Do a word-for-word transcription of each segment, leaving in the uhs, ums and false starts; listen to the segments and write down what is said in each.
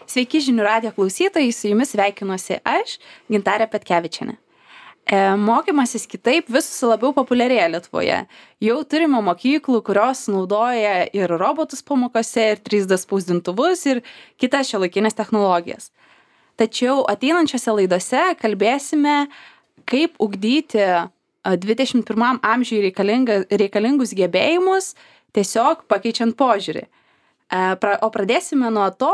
Sveiki žinių radijo klausytojai, su jumis sveikinuosi aš, Gintarė Petkevičienė. E, mokymasis kitaip vis labiau populiarėja Lietuvoje. Jau turime mokyklų, kurios naudoja ir robotus pamokose, ir trys D spausdintuvus, ir kitas šiuolaikinės technologijas. Tačiau ateinančiose laidose kalbėsime, kaip ugdyti dvidešimt pirmam amžiui reikalingus gebėjimus, tiesiog pakeičiant požiūrį. O pradėsime nuo to,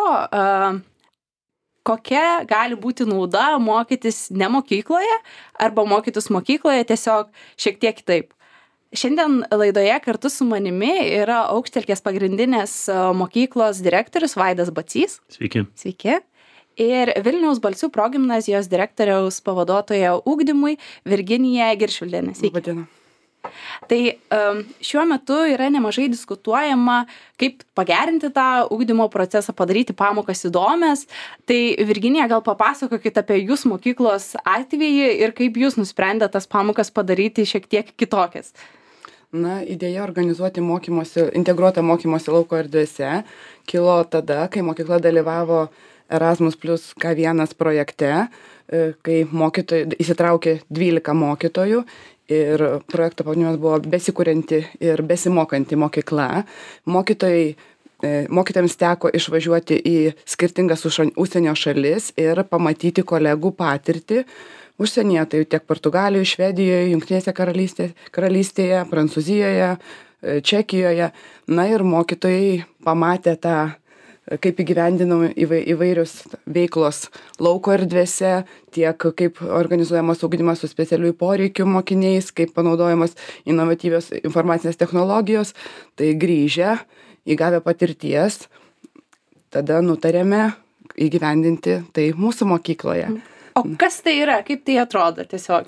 kokia gali būti nauda mokytis ne mokykloje arba mokytis mokykloje tiesiog šiek tiek kitaip. Šiandien laidoje kartu su manimi yra Aukštelkės pagrindinės mokyklos direktorius Vaidas Bacys. Sveiki. Sveiki. Ir Vilniaus Balsių progimnazijos direktoriaus pavaduotoja ugdymui Virginija Giršvildienė. Sveiki. Labadiena. Tai um, šiuo metu yra nemažai diskutuojama, kaip pagerinti tą ugdymo procesą, padaryti pamokas įdomias. Tai Virginija, gal papasakokit apie jūs mokyklos atvejį ir kaip jūs nusprendėte tas pamokas padaryti šiek tiek kitokias. Na, idėja organizuoti mokymosi, integruotą mokymosi lauko erdvėse kilo tada, kai mokykla dalyvavo Erasmus plus K vienas projekte, kai mokytojai įsitraukė dvylika mokytojų. Ir projekto pavadinimas buvo besikurianti ir besimokanti mokykla. Mokytojai, mokytojams teko išvažiuoti į skirtingas užsienio šalis ir pamatyti kolegų patirtį užsienyje, tai tiek Portugalijoje, Švedijoje, Jungtinėse karalystėje, karalystėje, Prancūzijoje, Čekijoje. Na ir mokytojai pamatė tą, kaip įgyvendinami įvairius veiklos lauko erdvėse, tiek kaip organizuojamas ugdymas su specialiųjų poreikių mokiniais, kaip panaudojamos inovatyvios informacinės technologijos. Tai grįžę, įgavę patirties, tada nutarėme įgyvendinti tai mūsų mokykloje. O kas tai yra? Kaip tai atrodo tiesiog?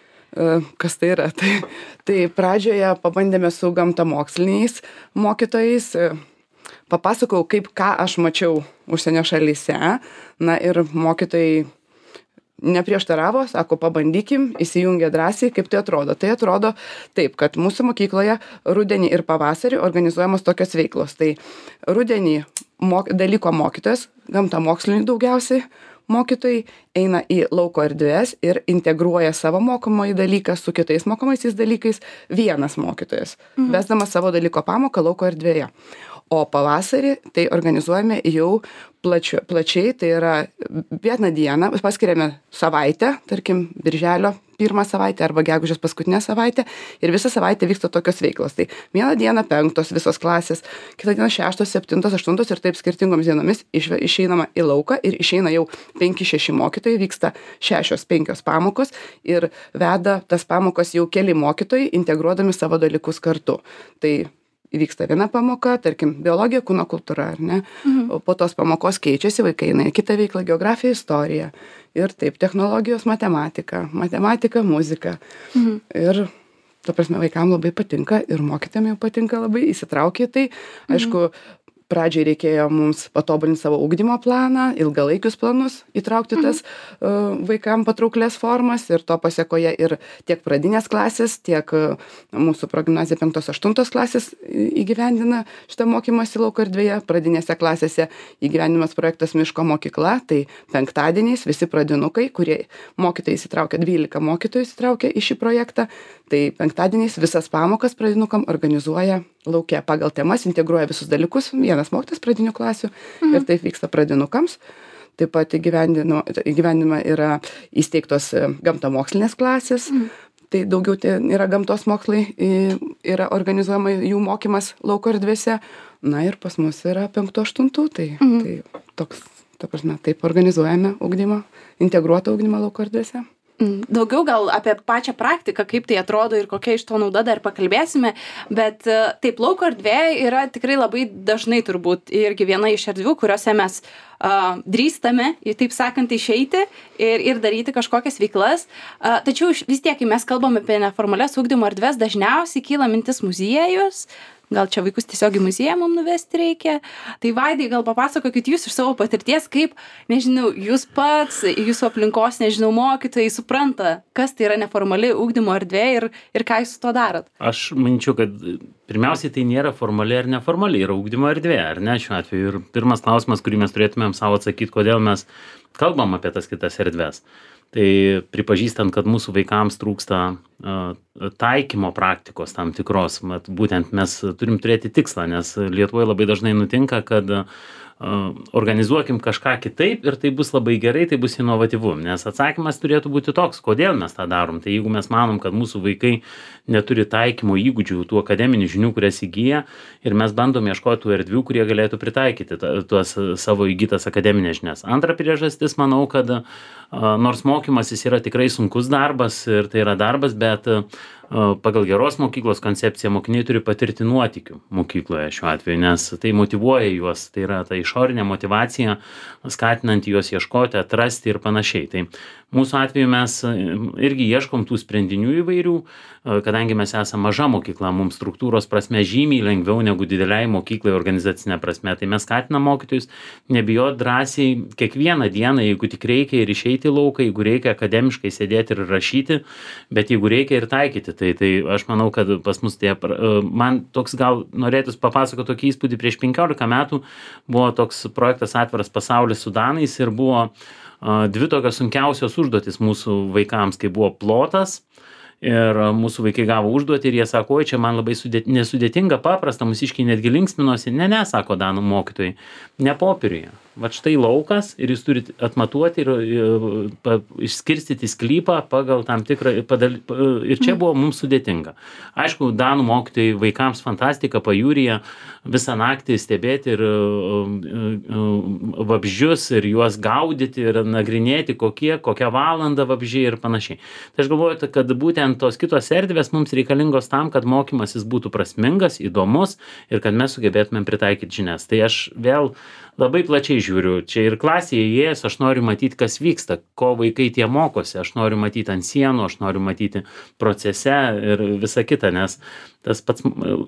Kas tai yra? Tai, tai pradžioje pabandėme su gamtamoksliniais mokytojais. Papasakau, kaip ką aš mačiau užsienio šalyse. Na ir mokytojai neprieštaravo, sako, pabandykim, įsijungė drąsiai, kaip tai atrodo. Tai atrodo taip, kad mūsų mokykloje rudenį ir pavasarį organizuojamos tokios veiklos. Tai rudenį mok, dalyko mokytojas, gamtamoksliniai daugiausiai mokytojai, eina į lauko erdvės ir integruoja savo mokomąjį dalyką su kitais mokomaisiais dalykais vienas mokytojas, mhm. vesdamas savo dalyko pamoką lauko erdvėje. O pavasarį tai organizuojame jau plačiu, plačiai, tai yra vieną dieną, paskiriame savaitę, tarkim, birželio pirmą savaitę arba gegužės paskutinę savaitę ir visą savaitę vyksta tokios veiklos. Tai vieną dieną penktos visos klasės, kitą dieną šeštos, septintos, aštuntos ir taip skirtingomis dienomis išve, išeinama į lauką ir išeina jau penki šeši mokytojai, vyksta šešios penkios pamokos ir veda tas pamokos jau keli mokytojai, integruodami savo dalykus kartu. Tai įvyksta viena pamoka, tarkim, biologija, kūno kultūra, ar ne? Mhm. O po tos pamokos keičiasi vaikai, eina į kitą veiklą, geografija, istorija. Ir taip, technologijos, matematika, matematika, muzika. Mhm. Ir, ta prasme, vaikam labai patinka ir mokytojam jau patinka labai, įsitraukia į tai. Aišku, mhm. pradžiai reikėjo mums patobulinti savo ugdymo planą, ilgalaikius planus, įtraukti tas uh, vaikam patrauklės formas ir to pasiekoje ir tiek pradinės klasės, tiek uh, mūsų progimnazija penktos aštuntos klasės įgyvendina šitą mokymąsi lauko erdvėje. Pradinėse klasėse įgyvendinamas projektas Miško mokykla, tai penktadieniais visi pradinukai, kurie mokytojai įsitraukia, dvylika mokytojų įsitraukia į šį projektą, tai penktadieniais visas pamokas pradinukam organizuoja lauke pagal temas, integruoja visus dalykus, vienas mokytojas pradinių klasių mhm. ir taip vyksta pradinukams. Taip pat įgyvendinama yra įsteigtos gamtamokslinės klasės, mhm. tai daugiau tai yra gamtos mokslai, yra organizuojama jų mokymas lauko erdvėse. Na ir pas mus yra penktų aštuntų, tai, mhm. tai toks, ta prasme, taip organizuojame ugdymą, integruotą ugdymą lauko erdvėse. Daugiau gal apie pačią praktiką, kaip tai atrodo ir kokia iš to nauda dar pakalbėsime, bet taip, lauko erdvė yra tikrai labai dažnai turbūt irgi viena iš erdvių, kuriuose mes uh, drįstame, taip sakant, išeiti ir, ir daryti kažkokias veiklas. Uh, tačiau vis tiek, kai mes kalbame apie neformalias ugdymo erdvės, dažniausiai kyla mintis muziejus, gal čia vaikus tiesiog į muziejų mum nuvesti reikia. Tai Vaidai, gal papasakokit jūs iš savo patirties, kaip, nežinau, jūs pats, jūsų aplinkos, nežinau, mokytojai supranta, kas tai yra neformali ugdymo erdvė ir, ir ką jūs su to darot. Aš manyčiau, kad pirmiausiai tai nėra formali ar neformali, yra ugdymo erdvė, ar ne šiuo atveju. Ir pirmas klausimas, kurį mes turėtumėm savo atsakyti, kodėl mes kalbam apie tas kitas erdvės. Tai pripažįstant, kad mūsų vaikams trūksta uh, taikymo praktikos tam tikros, mat, būtent mes turim turėti tikslą, nes Lietuvoje labai dažnai nutinka, kad uh, organizuokim kažką kitaip ir tai bus labai gerai, tai bus inovatyvu, nes atsakymas turėtų būti toks, kodėl mes tą darom. Tai jeigu mes manom, kad mūsų vaikai neturi taikymo įgūdžių, tų akademinių žinių, kurias įgyja, ir mes bandom ieškoti tų erdvių, kurie galėtų pritaikyti tuos savo įgytas akademinės žinias. Antra priežastis, manau, kad a, nors mokymasis yra tikrai sunkus darbas ir tai yra darbas, bet a, pagal geros mokyklos koncepciją mokiniai turi patirti nuotykių mokykloje šiuo atveju, nes tai motyvuoja juos, tai yra ta išorinė motyvacija, skatinant juos ieškoti, atrasti ir panašiai. Tai mūsų atveju mes irgi ieškom tų sprendinių įvairių, kadangi mes esame maža mokykla, mums struktūros prasme žymiai lengviau negu dideliai mokyklai organizacinė prasme. Tai mes skatinam mokytojus nebijoti drąsiai kiekvieną dieną, jeigu tik reikia ir išeiti į lauką, jeigu reikia akademiškai sėdėti ir rašyti, bet jeigu reikia ir taikyti. Tai, tai aš manau, kad pas mus tie, man toks gal norėtus papasakoti tokį įspūdį, prieš penkiolika metų buvo toks projektas Atviras pasaulis su danais ir buvo dvi tokios sunkiausios užduotis mūsų vaikams, kai buvo plotas ir mūsų vaikai gavo užduotį ir jie sako, oi, čia man labai sudėt, nesudėtinga, paprasta, mūsiškiai netgi linksminosi. Ne, ne, sako danų mokytojai, ne popieriuje. Va štai laukas ir jūs turite atmatuoti ir, ir pa, išskirstyti sklypą pagal tam tikrą padal, ir čia buvo mums sudėtinga. Aišku, danų mokytojai vaikams fantastika pajūryje visą naktį stebėti ir vabzdžius ir juos gaudyti ir nagrinėti, kokie, kokią valandą vabzdžiai ir panašiai. Tai aš galvoju, kad būtent tos kitos erdvės mums reikalingos tam, kad mokymasis būtų prasmingas, įdomus ir kad mes sugebėtumėm pritaikyti žinias. Tai aš vėl labai plačiai žiūriu. Čia ir klasėje įėjęs, aš noriu matyti, kas vyksta, ko vaikai tie mokosi. Aš noriu matyti ant sienų, aš noriu matyti procese ir visa kita, nes tas pats...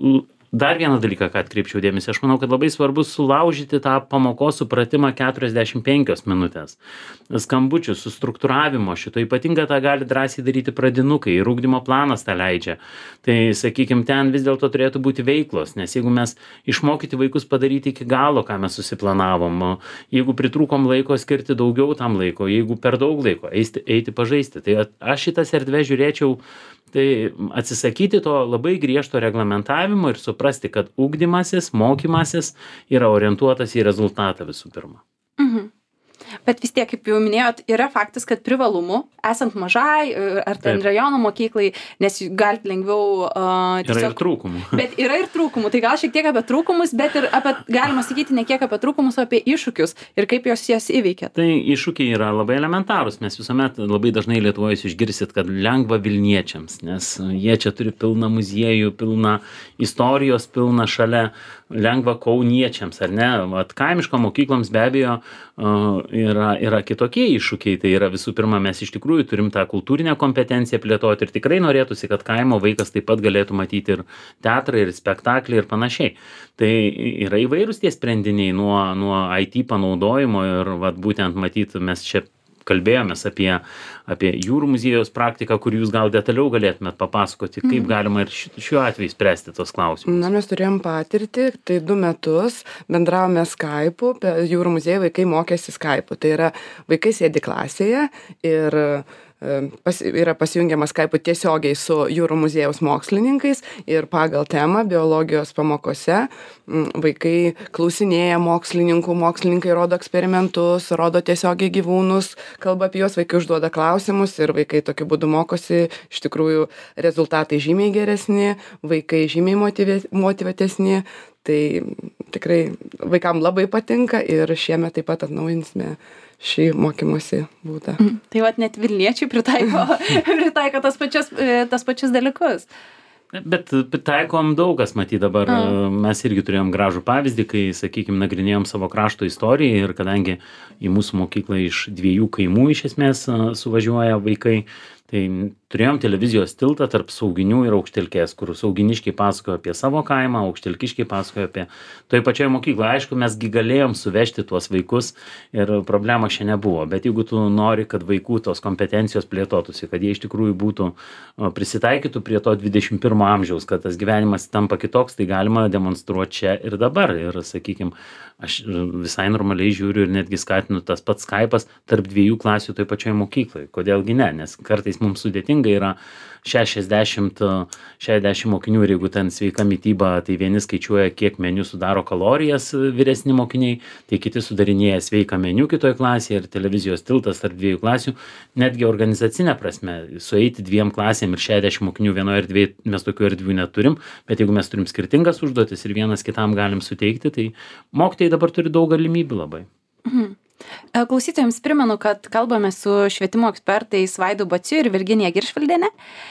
Dar vieną dalyką, ką atkreipčiau dėmesį, aš manau, kad labai svarbu sulaužyti tą pamokos supratimą keturiasdešimt penkios minutės. Skambučių, sustruktūravimo šito, ypatinga tą gali drąsiai daryti pradinukai ir ugdymo planas tą leidžia. Tai, sakykime, ten vis dėlto turėtų būti veiklos, nes jeigu mes išmokyti vaikus padaryti iki galo, ką mes susiplanavom, jeigu pritrūkom laiko, skirti daugiau tam laiko, jeigu per daug laiko, eiti, eiti pažaisti. Tai aš šitas erdvę žiūrėčiau, tai atsisakyti to labai griežto reglamentavimo ir suprasti, kad ugdymasis, mokymasis yra orientuotas į rezultatą visų pirma. Mhm. Bet vis tiek, kaip jau minėjot, yra faktas, kad privalumų, esant mažai ar ten Taip. Rajono mokyklai, nes galite lengviau... Uh, tiesiog, yra ir trūkumų. Bet yra ir trūkumų. Tai gal šiek tiek apie trūkumus, bet ir apie, galima sakyti, ne kiek apie trūkumus, o apie iššūkius ir kaip jos jas įveikia. Tai iššūkiai yra labai elementarūs. Mes visuomet labai dažnai Lietuvoje išgirsit, kad lengva Vilniečiams, nes jie čia turi pilną muziejų, pilną istorijos, pilną šalia, lengva kauniečiams, ar ne? Vat kaimiško mokykloms be abejo uh, yra, yra kitokie iššūkiai. Tai yra visų pirma, mes iš tikrųjų turim tą kultūrinę kompetenciją plėtoti ir tikrai norėtųsi, kad kaimo vaikas taip pat galėtų matyti ir teatrą, ir spektaklį, ir panašiai. Tai yra įvairūs tie sprendiniai nuo, nuo I T panaudojimo ir vat, būtent matyti, mes čia kalbėjomės apie, apie jūrų muziejaus praktiką, kur jūs gal detaliau galėtumėt papasakoti, kaip galima ir šiuo atveju spręsti tos klausimus. Na, mes turėjom patirtį, tai du metus bendravome Skype'u, jūrų muziejų vaikai mokėsi Skype'u. Tai yra vaikai sėdi klasėje ir Pas, yra pasijungiamas Skype'u tiesiogiai su jūrų muziejaus mokslininkais ir pagal temą biologijos pamokose vaikai klausinėja mokslininkų, mokslininkai rodo eksperimentus, rodo tiesiogiai gyvūnus, kalba apie juos, vaikai užduoda klausimus ir vaikai tokiu būdu mokosi, iš tikrųjų rezultatai žymiai geresni, vaikai žymiai motyvė, motyvatesni, tai tikrai vaikam labai patinka ir šiemet taip pat atnaujinsime šį mokymosi būdą. Mm. Tai vat net Vilniečiai pritaiko, pritaiko tas, pačias, tas pačius dalykus. Bet taikom daug kas, matyt, dabar mm. mes irgi turėjom gražų pavyzdį, kai, sakykime, nagrinėjom savo krašto istoriją ir kadangi į mūsų mokyklą iš dviejų kaimų iš esmės suvažiuoja vaikai, Tai turėjom televizijos tiltą tarp Sauginių ir Aukštelkės, kur Sauginiškiai pasakojo apie savo kaimą, Aukštelkiškiai pasakojo apie toj pačioje mokykloje. Aišku, mesgi galėjom suvežti tuos vaikus ir problema čia nebuvo. Bet jeigu tu nori, kad vaikų tos kompetencijos plėtotųsi, kad jie iš tikrųjų būtų prisitaikytų prie to dvidešimt pirmo amžiaus, kad tas gyvenimas tampa kitoks, tai galima demonstruoti čia ir dabar. Ir, sakykime, aš visai normaliai žiūriu ir netgi skatinu tas pats Skype'as tarp dviejų klasių toj pačioje mokykloje. Kodėlgi ne? Nes kartais mums sudėtinga yra šešiasdešimt, šešiasdešimt mokinių ir jeigu ten sveika mityba, tai vieni skaičiuoja, kiek meniu sudaro kalorijas vyresni mokiniai, tai kiti sudarinėja sveiką meniu kitoje klasėje ir televizijos tiltas tarp dviejų klasių. Netgi organizacinė prasme, sueiti dviem klasėm ir šešiasdešimt mokinių vienoje erdvėje, mes tokių erdvių neturim, bet jeigu mes turim skirtingas užduotis ir vienas kitam galim suteikti, tai mokytojai dabar turi daug galimybių labai. Mhm. Klausytojams primenu, kad kalbame su švietimo ekspertais Vaidu Baciu ir Virginija Giršvildienė.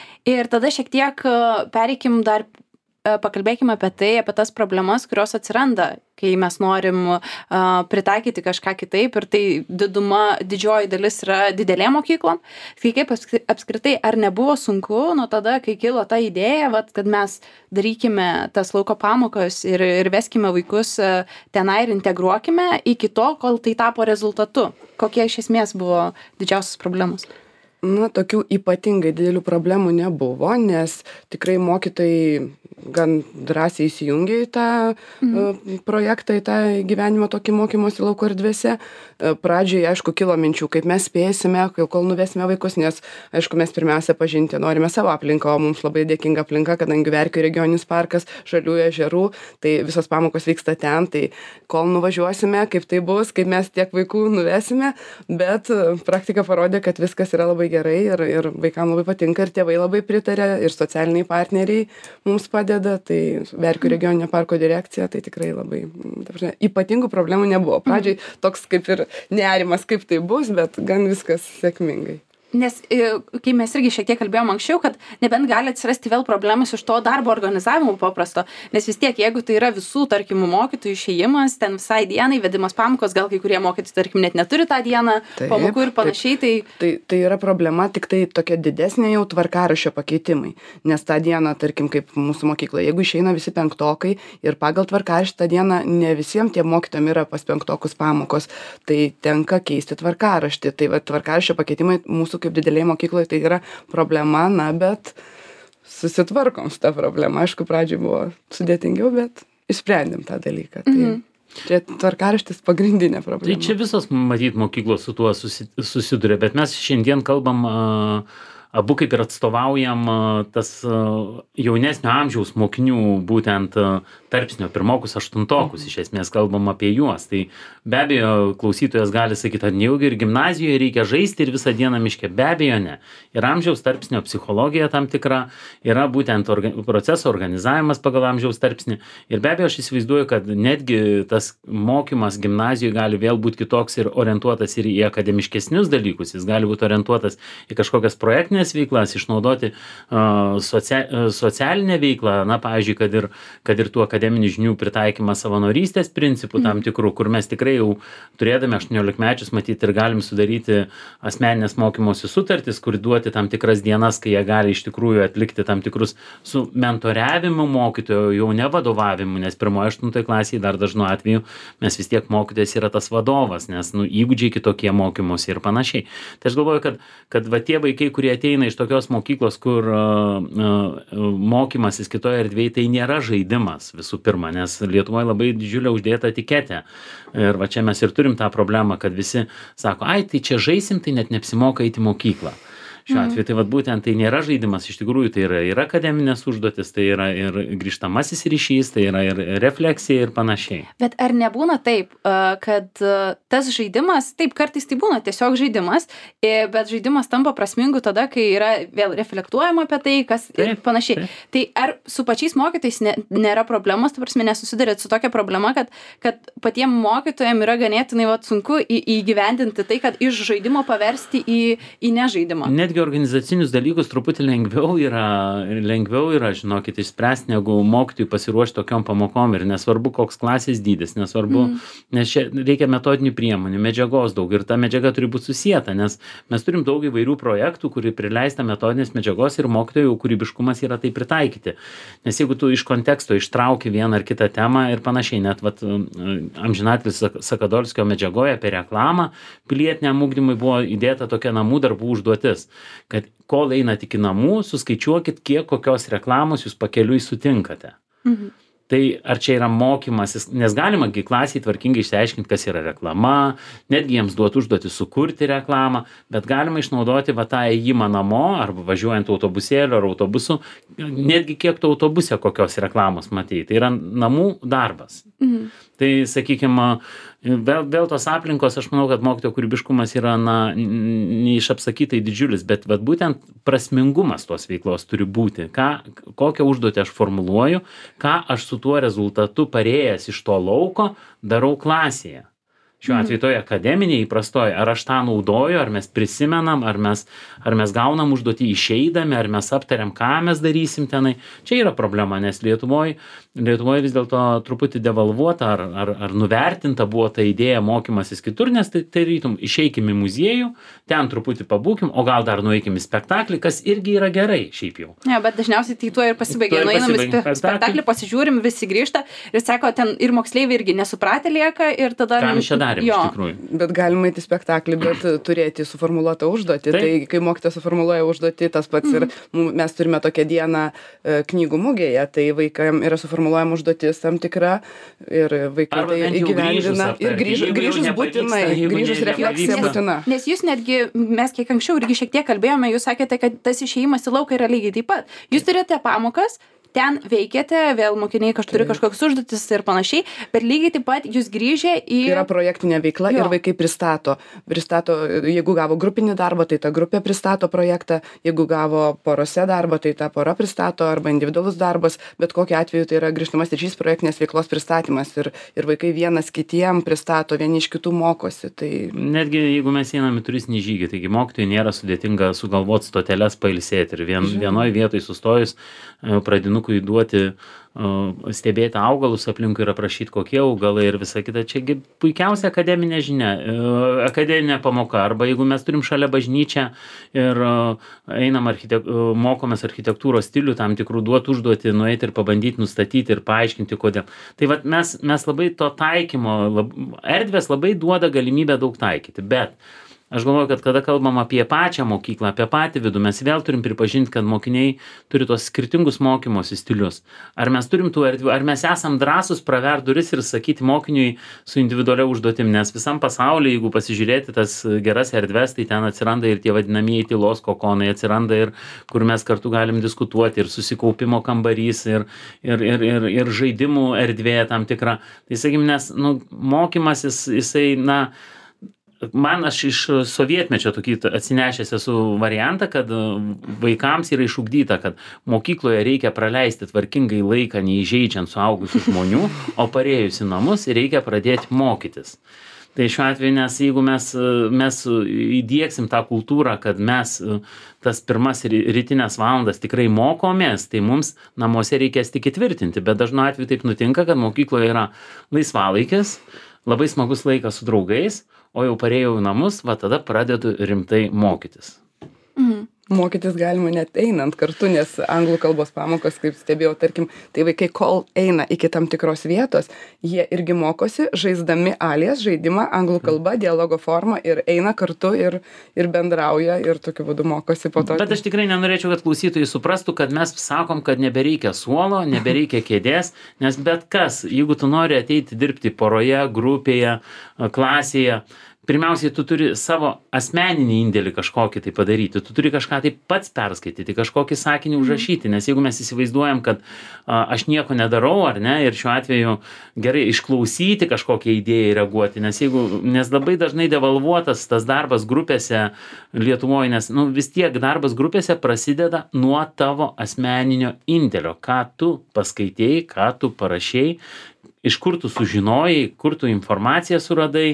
Ir tada šiek tiek pereikim dar, pakalbėkime apie tai, apie tas problemas, kurios atsiranda, kai mes norim uh, pritaikyti kažką kitaip ir tai diduma, didžioji dalis yra didelėm mokyklom. Tai kaip apskritai, ar nebuvo sunku nuo tada, kai kilo ta idėja, vat, kad mes darykime tas lauko pamokas ir, ir veskime vaikus uh, tenai ir integruokime iki to, kol tai tapo rezultatu? Kokie iš esmės buvo didžiausios problemos? Na, tokių ypatingai didelių problemų nebuvo, nes tikrai mokytojai gan drąsiai įsijungė į tą mhm. projektą, į tą gyvenimo tokį mokymosi lauko erdvėse. Pradžiai, aišku, kilo minčių, kaip mes spėsime, kol nuvesime vaikus, nes, aišku, mes pirmiausia pažinti norime savo aplinką, o mums labai dėkinga aplinka, kadangi Verkių regioninis parkas, Žaliųjų ežerų, tai visos pamokos vyksta ten, tai kol nuvažiuosime, kaip tai bus, kaip mes tiek vaikų nuvesime, bet praktika parodė, kad viskas yra labai gerai ir, ir vaikams labai patinka ir tėvai labai pritarė ir socialiniai partneriai mums padeda, tai Verkių regioninio parko direkcija, tai tikrai labai taprasme, ypatingų problemų nebuvo. Pradžiai toks kaip ir nerimas, kaip tai bus, bet gan viskas sėkmingai. Nes kai mes irgi šiek tiek kalbėjom anksčiau, kad nebent gali atsirasti vėl problemas iš to darbo organizavimo paprasto, nes vis tiek, jeigu tai yra visų, tarkim, mokytojų išėjimas, ten visai dienai, vedimas pamokos, gal kai kurie mokytojai, tarkim, net neturi tą dieną taip, pamokų ir panašiai, tai... tai... Tai yra problema, tik tai tokia didesnė jau tvarkaraščio pakeitimai, nes tą dieną, tarkim, kaip mūsų mokykloje, jeigu išeina visi penktokai ir pagal tvarkaraštį tą dieną ne visiems tie mokytojams yra pas penktokus pamokos, tai tenka keisti tvarkaraštį, tai va, tvarkaraščio pakeitimai mūsų kaip didelėje mokykloje tai yra problema, na, bet susitvarkom su tą problemą. Aišku, pradžiai buvo sudėtingiau, bet išsprendėm tą dalyką. Tai mm-hmm. čia tvarkaraštis pagrindinė problema. Tai čia visos, matyt, mokyklos su tuo susi, susiduria, bet mes šiandien kalbam uh, abu kaip ir atstovaujam uh, tas uh, jaunesnio amžiaus mokinių, būtent uh, tarpsnio pirmokus, aštuntokus, iš esmės kalbam apie juos. Tai be abejo, klausytojas gali sakyti, ar nejaugi ir gimnazijoje reikia žaisti ir visą dieną miške. Be abejo, ne. Ir amžiaus tarpsnio psichologija tam tikra yra būtent orga, proceso organizavimas pagal amžiaus tarpsnį. Ir be abejo, aš įsivaizduoju, kad netgi tas mokymas gimnazijoje gali vėl būti kitoks ir orientuotas ir į akademiškesnius dalykus. Jis gali būti orientuotas į kažkokias projektinės veiklas, išnaudoti uh, socia, uh, socialinę veiklą, na, pavyzdžiui, kad ir, kad ir tų akademinių žinių pritaikymą savanorystės principų tam tikrų, kur mes tikrai jau turėdami aštuoniolikmečius matyti ir galim sudaryti asmeninės mokymosi sutartis, kur duoti tam tikras dienas, kai jie gali iš tikrųjų atlikti tam tikrus su mentoriavimu mokytojo, jau ne vadovavimu, nes pirmoje aštuntoje klasėje dar dažnu atveju mes vis tiek mokytojas yra tas vadovas, nes nu, įgūdžiai kitokie mokymosi ir panašiai. Tai aš galvoju, kad, kad va tie vaikai, kurie ateina iš tokios mokyklos, kur uh, uh, mokymasis kitoje erdvėje, tai nėra žaidimas visų pirma, nes Lietuvoje labai didžiulė uždėta etiketė. Ir va čia mes ir turim tą problemą, kad visi sako, ai, tai čia žaisim, tai net neapsimoka eiti į mokyklą. Šiuo atveju tai vat būtent tai nėra žaidimas, iš tikrųjų tai yra ir akademinės užduotis, tai yra ir grįžtamasis ryšys, tai yra ir refleksija ir panašiai. Bet ar nebūna taip, kad tas žaidimas, taip kartais tai būna tiesiog žaidimas, bet žaidimas tampa prasmingu tada, kai yra vėl reflektuojama apie tai, kas taip, ir panašiai. Taip. Tai ar su pačiais mokytojais ne, nėra problemos, ta prasme, nesusidarėt su tokia problema, kad, kad patiem mokytojams yra ganėtinai vat, sunku į, įgyvendinti tai, kad iš žaidimo paversti į, į nežaidimą? Netgi netgi organizacinius dalykus truputį lengviau yra, lengviau yra, žinokit, išspręsti, negu mokytojui pasiruošti tokiom pamokom ir nesvarbu, koks klasės dydis, nesvarbu, mm. nes čia reikia metodinių priemonių, medžiagos daug ir ta medžiaga turi būti susieta, nes mes turim daug įvairių projektų, kuri prileista metodinės medžiagos ir mokytojų kūrybiškumas yra tai pritaikyti. Nes jeigu tu iš konteksto ištrauki vieną ar kitą temą ir panašiai, net vat, amžinatilis Sakadolskio medžiagoje apie reklamą, pilietiniam ugdymui buvo įdėta tokia namų darbų užduotis, kad kol einat iki namų, suskaičiuokit, kiek kokios reklamos jūs pakeliui sutinkate. Mhm. Tai ar čia yra mokymasis, nes galima gi klasiai tvarkingai išsiaiškinti, kas yra reklama, netgi jiems duoti užduoti sukurti reklamą, bet galima išnaudoti va tą ėjimą namo, arba važiuojant autobusėliu ar autobusu, netgi kiek tu autobuse kokios reklamos matei. Tai yra namų darbas. Mhm. Tai, sakykime, vėl, vėl tos aplinkos, aš manau, kad mokytojo kūrybiškumas yra, na, neišapsakytai didžiulis, bet vat, būtent prasmingumas tos veiklos turi būti. Ką, kokią užduotį aš formuluoju, ką aš su tuo rezultatu parėjęs iš to lauko darau klasėje. Šiuo atveju toje akademinėje įprastoje, ar aš tą naudoju, ar mes prisimenam, ar mes, ar mes gaunam užduotį išeidami, ar mes aptariam, ką mes darysim tenai. Čia yra problema, nes Lietuvoje, Lietuvoje vis dėlto truputį devalvuota ar, ar, ar nuvertinta buvo ta idėja mokymasis kitur, nes tai, tai rytum, išeikim į muziejų, ten truputį pabūkim, o gal dar nueikim į spektaklį, kas irgi yra gerai šiaip jau. Ne, bet dažniausiai tai tuo ir pasibaigia. Nueinam į spe spektaklį, pasižiūrim, visi grįžta ir sako, ten ir moksleiviai irgi nesupratę lieka ir tada... Ką mes čia darėm, iš tikrųjų. Bet galima eiti į spektaklį, bet turėti suformuluotą užduotį. Tai, tai kai mokytojas suformuluoja užduotį, tas pats ir mes turime tokią dieną knygų mugėje, tai vaikam yra suformuluojama užduotis tam tikra ir vaikai tai įgyvendina. Ir grįžus, grįžus būtinai, grįžus refleksija būtina. Nes jūs netgi, mes kiek anksčiau irgi šiek tiek kalbėjome, jūs sakėte, kad tas išėjimas į lauką yra lygiai taip pat. Jūs turite pamokas, ten veikiate, vėl mokiniai kaž turi kažkokius užduotis ir panašiai, bet lygiai taip pat jūs grįžę į... Yra projektinė veikla jo. Ir vaikai pristato. Pristato, jeigu gavo grupinį darbą, tai ta grupė pristato projektą, jeigu gavo porose darbą, tai ta pora pristato, arba individualus darbas, bet kokiu atveju tai yra grįžtamas ryšys projektinės veiklos pristatymas ir, ir vaikai vienas kitiem pristato, vieni iš kitų mokosi. Tai... Netgi jeigu mes einame į turistinį žygį, taigi mokytojui nėra sudėtinga sugalvoti stoteles pailsėti ir vien, vienoje vietoje sustojus pradinukui duoti, uh, stebėti augalus aplinkui ir aprašyti kokie augalai ir visa kita. Čiagi puikiausia akademinė žinia, uh, akademinė pamoka. Arba jeigu mes turim šalia bažnyčią ir uh, einam architek uh, mokomės architektūros stilių, tam tikrų duot užduoti, nueiti ir pabandyti nustatyti ir paaiškinti, kodėl. Tai vat mes, mes labai to taikymo, lab, erdvės labai duoda galimybę daug taikyti, bet aš galvoju, kad kada kalbam apie pačią mokyklą, apie patį vidų, mes vėl turim pripažinti, kad mokiniai turi tos skirtingus mokymosi stilius. Ar mes turim tų erdvių, ar mes esam drąsus pravert duris ir sakyti mokiniui su individualia užduotim, nes visam pasaulyje, jeigu pasižiūrėti tas geras erdves, tai ten atsiranda ir tie vadinamieji tylos kokonai, atsiranda ir kur mes kartu galim diskutuoti, ir susikaupimo kambarys, ir, ir, ir, ir, ir žaidimų erdvė tam tikra. Tai sakykim, nes nu, mokymasis, jisai, na, man aš iš sovietmečio tokį atsinešęs esu variantą, kad vaikams yra išugdyta, kad mokykloje reikia praleisti tvarkingai laiką, neįžeidžiant suaugusių žmonių, o parėjus į namus reikia pradėti mokytis. Tai šiuo atveju, nes jeigu mes, mes įdieksim tą kultūrą, kad mes tas pirmas rytinės valandas tikrai mokomės, tai mums namuose reikės tik įtvirtinti, bet dažnu atveju taip nutinka, kad mokykloje yra laisvalaikis, labai smagus laikas su draugais, o jau parėjau į namus, va tada pradedu rimtai mokytis. Mhm. Mokytis galima net einant kartu, nes anglų kalbos pamokos, kaip stebėjau, tarkim, tai vaikai, kol eina iki tam tikros vietos, jie irgi mokosi, žaisdami alias žaidimą anglų kalba, dialogo formą ir eina kartu ir, ir bendrauja ir tokiu būdu mokosi po to. Bet aš tikrai nenorėčiau, kad klausytojai suprastų, kad mes sakom, kad nebereikia suolo, nebereikia kėdės, nes bet kas, jeigu tu nori ateiti dirbti poroje, grupėje, klasėje, pirmiausiai, tu turi savo asmeninį indėlį kažkokį tai padaryti, tu turi kažką tai pats perskaityti, kažkokį sakinį užrašyti, nes jeigu mes įsivaizduojam, kad a, aš nieko nedarau, ar ne, ir šiuo atveju gerai išklausyti kažkokią idėją ir reaguoti, nes, jeigu, nes labai dažnai devalvuotas tas darbas grupėse Lietuvoje, nes nu, vis tiek darbas grupėse prasideda nuo tavo asmeninio indėlio, ką tu paskaitėjai, ką tu parašėjai, iš kur tu sužinojai, kur tu informaciją suradai,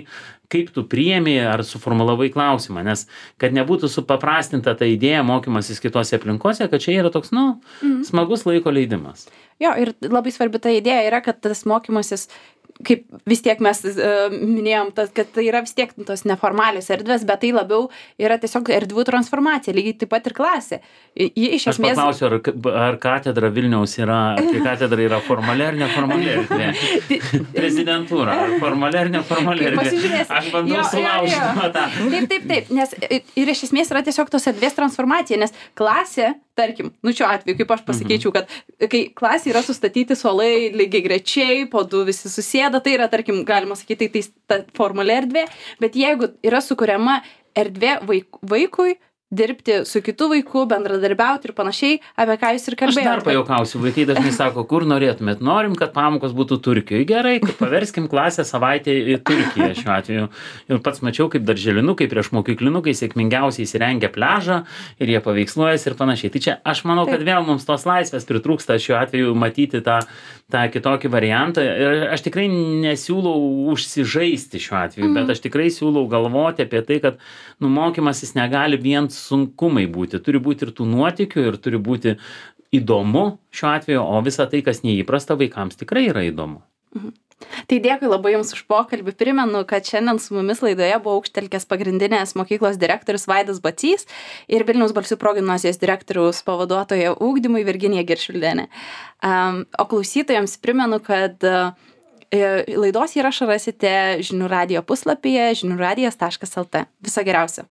kaip tu priėmi ar suformulavai klausimą, nes kad nebūtų supaprastinta ta idėja mokymasis kitose aplinkose, kad čia yra toks, nu, mm. smagus laiko leidimas. Jo, ir labai svarbi ta idėja yra, kad tas mokymasis, kaip vis tiek mes uh, minėjom, tas, kad tai yra vis tiek tos neformalios erdvės, bet tai labiau yra tiesiog erdvių transformacija, lygiai taip pat ir klasė. Ji iš Aš esmės... paklausiu, ar, ar katedra Vilniaus yra, kai katedra yra formali ar neformali erdvė? Prezidentūra, ar formali ar neformali erdvė? Aš bandau sulaužyti tą. Taip, taip, taip, nes ir iš esmės yra tiesiog tos erdvės transformacija, nes klasė, tarkim, nu šiuo atveju, kaip aš pasakyčiau, kad kai klasė yra sustatyti suolai lygiai grečiai, po du visi susėda, tai yra, tarkim, galima sakyti, tai ta formali erdvė, bet jeigu yra sukuriama erdvė vaik, vaikui, dirbti su kitu vaiku, bendradarbiauti ir panašiai, apie ką jūs ir kalbėjote. Aš dar pajuokausiu, vaikai dažnai sako, kur norėtumėt, norim, kad pamokos būtų Turkijoje. Gerai, paverskim klasę savaitę į Turkiją šiuo atveju. Ir pats mačiau, kaip darželinukai prieš mokyklinukai sėkmingiausiai įsirengia pliažą ir jie paveiksluojasi ir panašiai. Tai čia aš manau, kad vėl mums tos laisvės pritrūksta šiuo atveju matyti tą, tą kitokį variantą. Ir aš tikrai nesiūlau užsižaisti šiuo atveju, mm. bet aš tikrai siūlau galvoti apie tai, kad nu, mokymasis negali vien sunkumai būti, turi būti ir tų nuotykių ir turi būti įdomu šiuo atveju, o visa tai, kas neįprasta vaikams, tikrai yra įdomu. Mhm. Tai dėkui labai Jums už pokalbį. Primenu, kad šiandien su mumis laidoje buvo Aukštelkės pagrindinės mokyklos direktorius Vaidas Bacys ir Vilniaus Balsių progimnazijos direktoriaus pavaduotoja ugdymui Virginija Giršvildienė. Um, o klausytojams primenu, kad uh, laidos įrašą rasite žinių radijo puslapyje žinių radijas taškas lt. Viso geriausio.